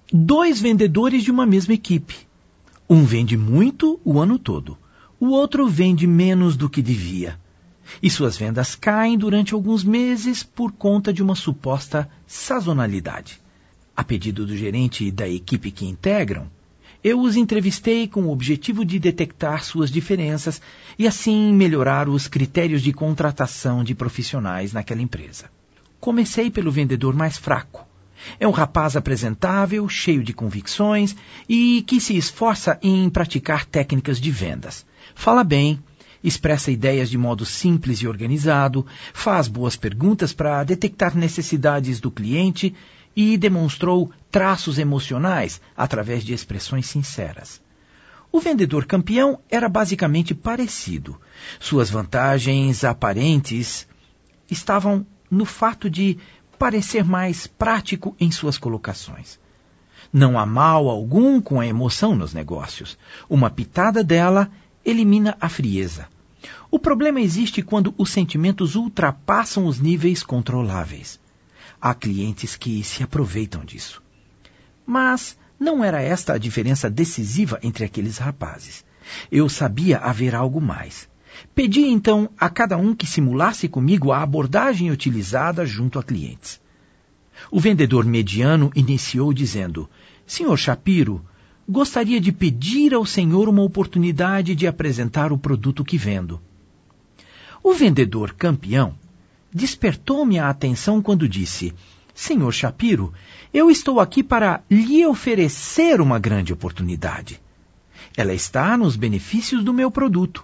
Dois vendedores de uma mesma equipe. Um vende muito o ano todo. O outro vende menos do que devia. E suas vendas caem durante alguns meses por conta de uma suposta sazonalidade. A pedido do gerente e da equipe que integram, eu os entrevistei com o objetivo de detectar suas diferenças e assim melhorar os critérios de contratação de profissionais naquela empresa. Comecei pelo vendedor mais fraco. É um rapaz apresentável, cheio de convicções e que se esforça em praticar técnicas de vendas. Fala bem, expressa ideias de modo simples e organizado, faz boas perguntas para detectar necessidades do cliente e demonstrou traços emocionais através de expressões sinceras. O vendedor campeão era basicamente parecido. Suas vantagens aparentes estavam no fato de parecer mais prático em suas colocações. Não há mal algum com a emoção nos negócios. Uma pitada dela elimina a frieza. O problema existe quando os sentimentos ultrapassam os níveis controláveis. Há clientes que se aproveitam disso. Mas não era esta a diferença decisiva entre aqueles rapazes. Eu sabia haver algo mais. Pedi então a cada um que simulasse comigo a abordagem utilizada junto a clientes. O vendedor mediano iniciou dizendo: Senhor Shapiro, gostaria de pedir ao senhor uma oportunidade de apresentar o produto que vendo. O vendedor campeão despertou-me a atenção quando disse: Senhor Shapiro, eu estou aqui para lhe oferecer uma grande oportunidade. Ela está nos benefícios do meu produto.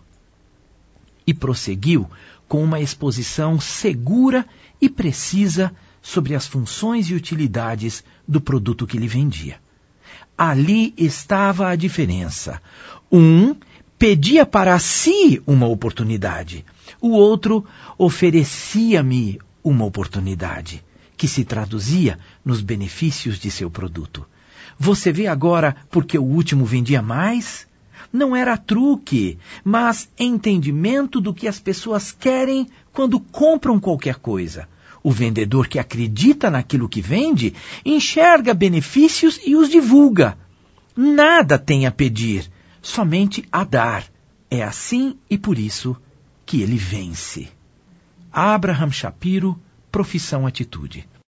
E prosseguiu com uma exposição segura e precisa sobre as funções e utilidades do produto que lhe vendia. Ali estava a diferença. Um pedia para si uma oportunidade. O outro oferecia-me uma oportunidade, que se traduzia nos benefícios de seu produto. Você vê agora porque o último vendia mais? Não era truque, mas entendimento do que as pessoas querem quando compram qualquer coisa. O vendedor que acredita naquilo que vende enxerga benefícios e os divulga. Nada tem a pedir, somente a dar. É assim e por isso que ele vence. Abraham Shapiro, Profissão Atitude.